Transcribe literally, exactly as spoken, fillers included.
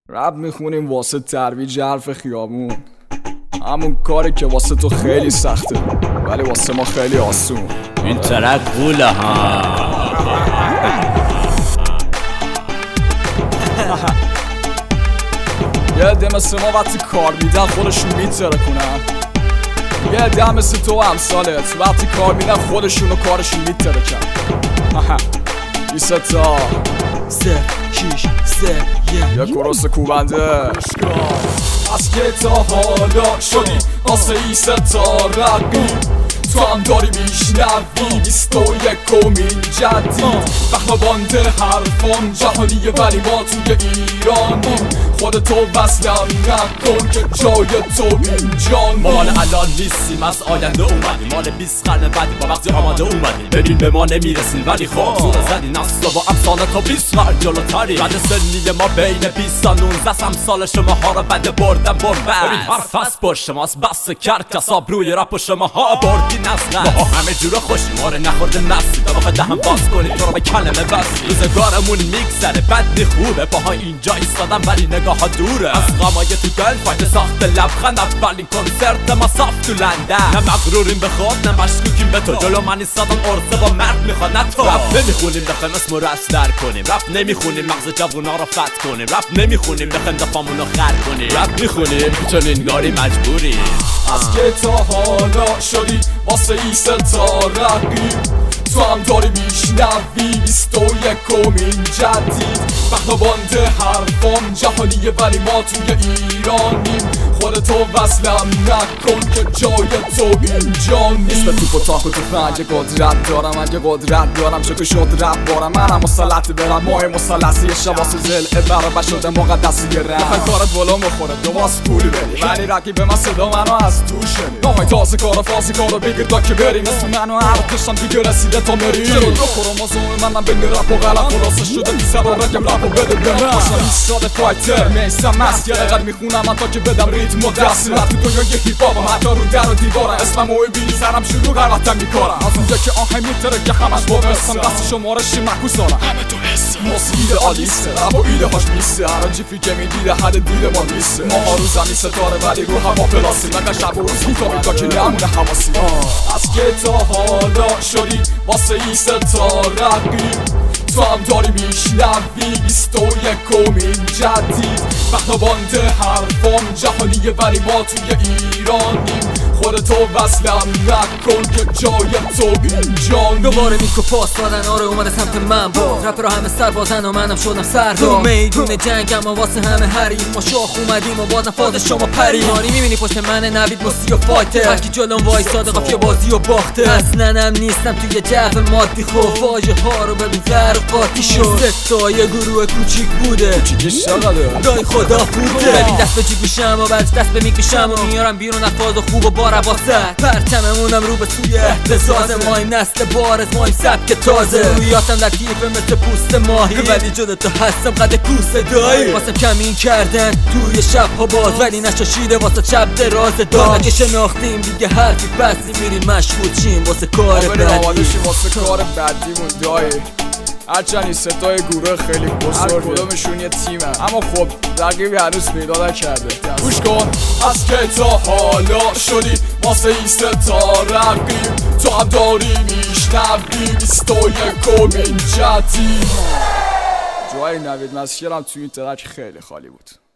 رپ میخونیم واسه ترویج حرف خیابون، همون کاری که واسه تو خیلی سخته ولی واسه ما خیلی آسون. این ترک قوله ها. یه عده مثل ما وقتی کار میدن خودشون میتره کنن، یه عده مثل تو همسالت وقتی کار میدن خودشون و کارشون میتره کن. بیست تا سه شیش سه یه یه کروس کوبنده از که تا حالا شدی واسه ایست تا رقیب، تو هم داری میشنوی بیست و یکمین جدید. بخمبانده حرفان جهانیه ولی ما توی ایرانیم، خودتو وصلم نکن که جای تو اینجا ما مال الان نیستیم از آینده اومدیم، مال بیست قرن بعدی با وقتی آماده اومدیم. ببین به ما نمیرسیم ولی خب زور زدی نسل با امثال تا بیست قرن جلوتری. بعد سنی ما بین بیست تا نوزده امثال شماها رو بده بردن بربست. ببین حرف هست با شماست بس کرد کساب روی رپ و شماها بردی نسل. ما همه جور خوشیم ما رو نخورده نفسی تا بخواه دهم باز کنیم تو رو به کلمه بسی. روزگارمون میگذره بدی خوبه باها اینجا ایستادم ولی نگاه ها دوره از غمای تو دل فایت ساخت لبخند. اولین کنسرت ما صاف تو لندن، نه مغروریم به خود نه مشکوکیم به تو. جلو من ایستادن عرصه با مرد میخواد نه تو. رپ نمیخونیم بخوایم اسم رو اصدر کنیم، رپ نمیخونیم مغز جوونا رو فتح کنیم، رپ نمیخونیم بخوایم دفامون رو خر کنیم، رپ میخونیم چون انگاری مجبوریم. از که تا حالا شدی واسه ایست تا رقیب، تو هم داری میشنوی بیست و یکمین جدید. بخمبانده حرفام جهانیه ولی ما توی ایرانیم، خودتو وصلم نکن که جای تو اینجا نیست. به توپ و تاک و تفنگ قدرت دارم، اگه قدرت دارم چه که شد رب بارم. منم مسلط برم ماه مسلسی شباس زل برابر شده مقدسی رم. بخوای کارت بالا مخوره دواس پولی بری ولی رقیب من صدا منو از تو شنی. نامای تازه کارا فازی کارو بگیر دا که بریم مثل منو هر کشم دیگه رسیده تا مری. چرا دو کروموزوم من من بین رپ و قلم خلاصه شده بی سر و رگم رپ و بده به من. باشم ایستاده فایتر میسم مسکر قد میخونم من تا که بدم ریتم و دست. رفتی تو یا یه هیپ هاپم حتی رو در و دیوارم اسمم و بینی سرم شروع غلطم میکارم. از اونجا که آهنگ میتره که همش با برسم دست شمارش معکوس دارم. همه تو حسم موسیقی آلیسته رب و ایده هاش میسته هر جیفی که میدیده حد دید ما نیسته. ما ها رو زمین ستاره ولی رو هوا پلاسی مگه شب و روز میتابیم تا که نمونه حواسی. از که تا حالا شدی واسه ایست تا رقیب، تو هم داری میشنوی بیست و یکمین جدید. بخمبانده حرفام جهانیه ولی ما توی ایرانیم، خودتو وصلم نکن که جای تو اینجا نیست. دوباره میکو پاس دادن آره اومده سمت من باز. رپ را همه سر بازن و منم شدم سردار تو میدون جنگ اما واسه همه حریف ما شاخ اومدیم و بازم فاز شما پری. ماری میبینی پشت من نوید موسی و فایتر هرکی جلوم وایساده قافیه بازی و باخته. اصلا هم نیستم توی جو مادی خوب واژه ها رو ببین زر و قاطی شد. ستا یه گروه کوچیک بوده کوچیکش چقدره دای خدا بوده. ببین دست به جیب میشم و بعدش دست به میک میشم و میارم بیرون از فاز خوب و با رواسط. پرچممونم رو به توی اهتزازه، مایم نسل بارز مایم سبک تازه. رویاتم در کیفه مثل پوست ماهی ولی جدا تو هستم قد کوسه دایی. واسم کمین کردن توی شب ها باز ولی نشاشیده واسه شب دراز دار. اگه شناختیم دیگه حرفی بسی میریم مشغول چیم واسه کار بدی بعدی واسه کار بعدیمون دایی. هرچند این ستای گروه خیلی بزرگه هر کدومشون یه تیمه اما خب رقیبی هنوز پیدا نکرده. گوش کن از که تا حالا شدی واسه ایست تا رقیب، تو هم داری میشنوی بیست و یکمین جدید. جای نوید مسکرم توی این ترک خیلی خالی بود.